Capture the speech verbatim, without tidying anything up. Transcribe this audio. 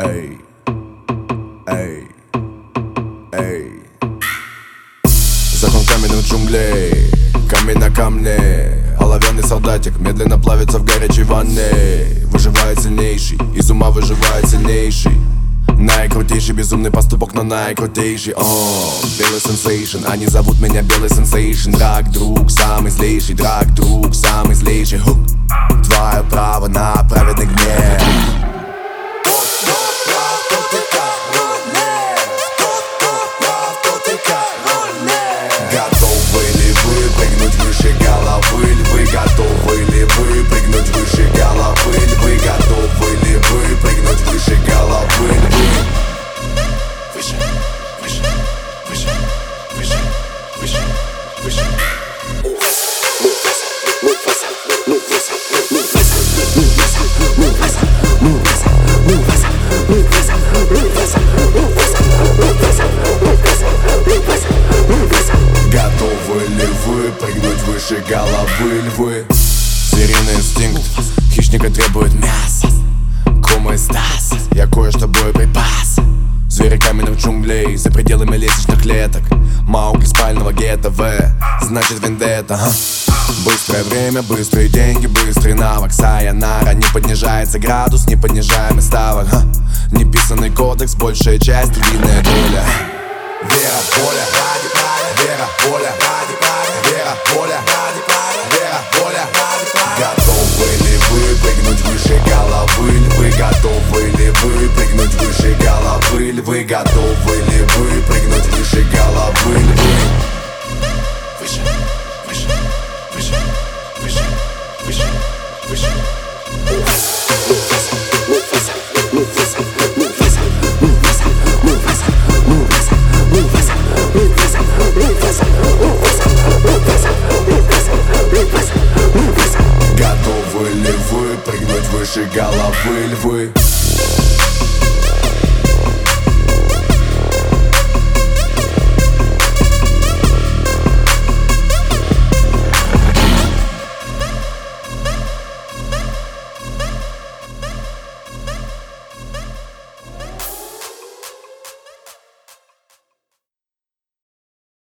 Эй, эй, эй. Закон каменных джунглей, камень на камне. Оловянный солдатик медленно плавится в горячей ванне. Выживает сильнейший, из ума выживает сильнейший. Наикрутейший, безумный поступок, но наикрутейший. О, белый сенсейшн, они зовут меня белый сенсейшн. Драг, друг, самый злейший, драг, друг, самый злейший. Хук. Твое право на праведный гнев. Готовы ли вы прыгнуть выше головы? Вы готовы ли вы прыгнуть выше головы? Вы готовы ли вы прыгнуть выше головы? Выше, выше, выше, выше, выше, выше. Готовы ли вы прыгнуть выше головы, львы? Звериный инстинкт хищника требует мяса. Кумыстас, я кое-что боеприпас. Звери каменных джунглей, за пределами лестничных клеток. Маугли спального гетто, В, значит вендетта, ага. Быстрое время, быстрые деньги, быстрый навык. Сайонара, не понижается градус, не понижаемый ставок, ага. Неписанный кодекс, большая часть, львиная доля. Вера, воля, ради права, вера, воля, ради права, вера, воля, ради права, вера, воля, ради права. Готовы ли вы прыгнуть выше головы? Вы готовы ли вы прыгнуть выше головы? Вы готовы ли вы прыгнуть выше головы? Выше, выше, выше, выше, выше, выше. Готовы ли вы прыгнуть выше головы, львы?